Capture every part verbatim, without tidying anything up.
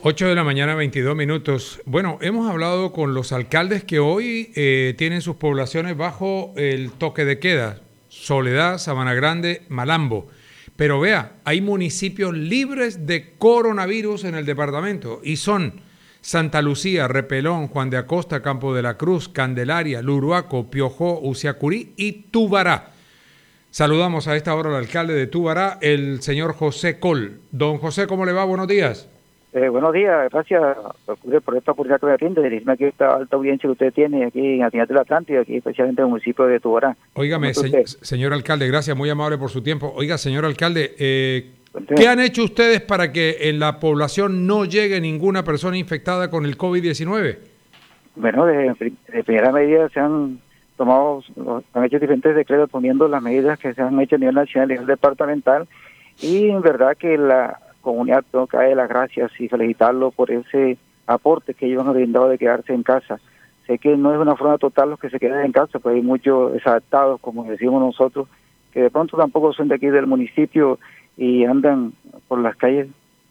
ocho de la mañana, veintidós minutos. Bueno, hemos hablado con los alcaldes que hoy eh, tienen sus poblaciones bajo el toque de queda. Soledad, Sabana Grande, Malambo. Pero vea, hay municipios libres de coronavirus en el departamento y son Santa Lucía, Repelón, Juan de Acosta, Campo de la Cruz, Candelaria, Luruaco, Piojó, Uciacurí y Tubará. Saludamos a esta hora al alcalde de Tubará, el señor José Col. Don José, ¿cómo le va? Buenos días. Eh, buenos días, gracias por esta oportunidad que me atiende, dirigirme aquí a esta alta audiencia que usted tiene aquí en Atinal del Atlántico, aquí especialmente en el municipio de Tubará. Óigame, se, señor alcalde, gracias, muy amable por su tiempo. Oiga, señor alcalde, eh, ¿qué han hecho ustedes para que en la población no llegue ninguna persona infectada con el COVID diecinueve? Bueno, de, de primera medida se han tomado, han hecho diferentes decretos poniendo las medidas que se han hecho a nivel nacional y a nivel departamental, y en verdad que la comunidad tengo que darle las gracias y felicitarlo por ese aporte que ellos han brindado de quedarse en casa. Sé que no es una forma total los que se quedan en casa, pues hay muchos desadaptados, como decimos nosotros, que de pronto tampoco son de aquí del municipio y andan por las calles,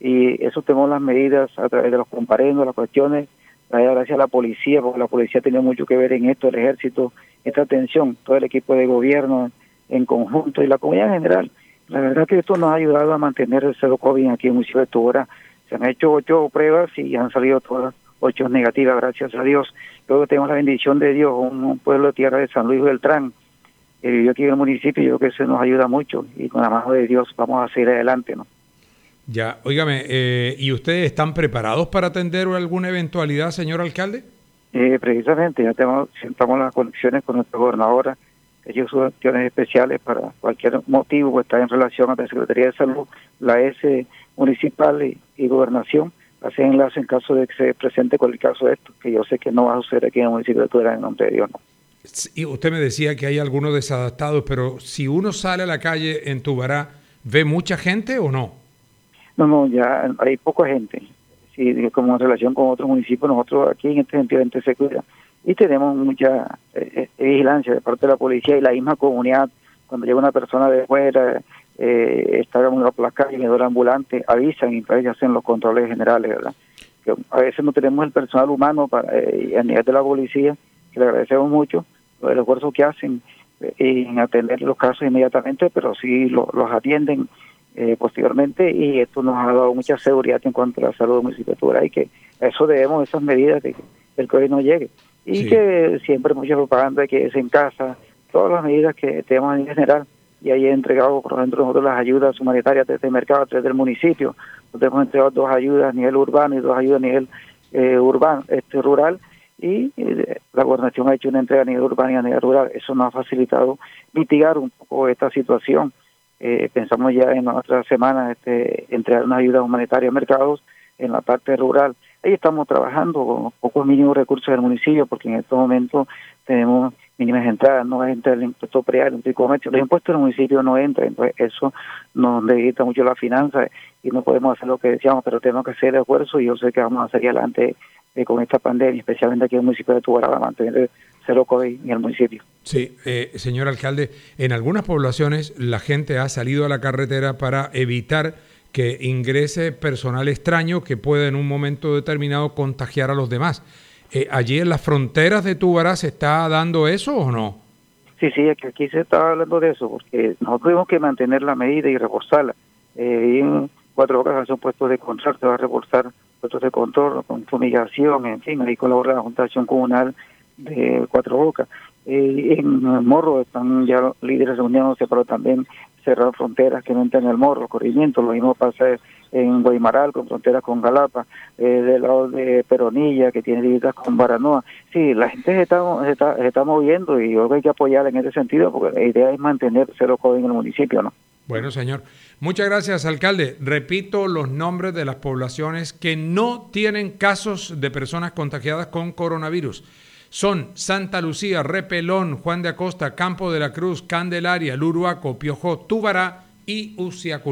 y eso tenemos las medidas a través de los comparendos, las cuestiones, gracias a la policía, porque la policía tenía mucho que ver en esto, el ejército, esta atención, todo el equipo de gobierno en conjunto y la comunidad en general. La verdad que esto nos ha ayudado a mantener el cero COVID aquí en el municipio de Tubará. Se han hecho ocho pruebas y han salido todas ocho negativas, gracias a Dios. Luego tenemos la bendición de Dios, un, un pueblo de tierra de San Luis Beltrán, que vivió aquí en el municipio, y yo creo que eso nos ayuda mucho, y con la mano de Dios vamos a seguir adelante, ¿no? Ya, óigame, eh, ¿y ustedes están preparados para atender alguna eventualidad, señor alcalde? Eh, precisamente, ya tenemos, sentamos las conexiones con nuestra gobernadora, ellos son acciones especiales para cualquier motivo, pues está en relación a la Secretaría de Salud, la S municipal y, y gobernación, hacen enlace en caso de que se presente cualquier caso de esto, que yo sé que no va a suceder aquí en el municipio de Tubará, en nombre de Dios, ¿no? Y usted me decía que hay algunos desadaptados, pero si uno sale a la calle en Tubará, ¿ve mucha gente o no? No, no, ya hay poca gente. Sí, como en relación con otros municipios, nosotros aquí en este sentido se cuida. Y tenemos mucha eh, vigilancia de parte de la policía y la misma comunidad. Cuando llega una persona de fuera, eh, está por la calle, medidor ambulante, avisan y entonces hacen los controles generales, ¿verdad? Que a veces no tenemos el personal humano para eh, a nivel de la policía, que le agradecemos mucho el esfuerzo que hacen eh, en atender los casos inmediatamente, pero sí lo, los atienden eh, posteriormente, y esto nos ha dado mucha seguridad en cuanto a la salud del municipio de Tubará, y que a eso debemos esas medidas de que el COVID no llegue. Y sí, que siempre mucha propaganda de que es en casa, todas las medidas que tenemos en general, y ahí he entregado, por ejemplo, nosotros las ayudas humanitarias desde el mercado, desde el municipio. Nosotros hemos entregado dos ayudas a nivel urbano y dos ayudas a nivel eh, urbano, este rural, y eh, la gobernación ha hecho una entrega a nivel urbano y a nivel rural. Eso nos ha facilitado mitigar un poco esta situación. Eh, pensamos ya en otras semanas este, entregar unas ayudas humanitarias a mercados en la parte rural. Ahí estamos trabajando con pocos mínimos recursos del municipio, porque en estos momentos tenemos mínimas entradas, no entra el impuesto predial, el comercio, los impuestos del municipio no entran, entonces eso nos debilita mucho la finanza y no podemos hacer lo que decíamos, pero tenemos que hacer el esfuerzo, y yo sé que vamos a salir adelante eh, con esta pandemia, especialmente aquí en el municipio de Tubará, para mantener el cero COVID en el municipio. Sí, eh, señor alcalde, en algunas poblaciones la gente ha salido a la carretera para evitar que ingrese personal extraño que pueda en un momento determinado contagiar a los demás. Eh, ¿Allí en las fronteras de Tubará se está dando eso o no? Sí, sí, aquí, aquí se está hablando de eso, porque nosotros tuvimos que mantener la medida y reforzarla. Eh, y en Cuatro Bocas son puestos de control, se va a reforzar puestos de control, con fumigación, en fin, ahí colabora la Junta de Acción Comunal de Cuatro Bocas. Eh, en el Morro están ya los líderes reuniéndose, pero también cerrar fronteras que no entren en el Morro, corrimiento. Lo mismo pasa en Guaymaral, con fronteras con Galapa, eh, del lado de Peronilla, que tiene divididas con Baranoa. Sí, la gente se está, se está, se está moviendo, y yo creo que hay que apoyar en ese sentido, porque la idea es mantener cero COVID en el municipio, ¿no? Bueno, señor. Muchas gracias, alcalde. Repito los nombres de las poblaciones que no tienen casos de personas contagiadas con coronavirus. Son Santa Lucía, Repelón, Juan de Acosta, Campo de la Cruz, Candelaria, Luruaco, Piojó, Tubará y Uciacurí.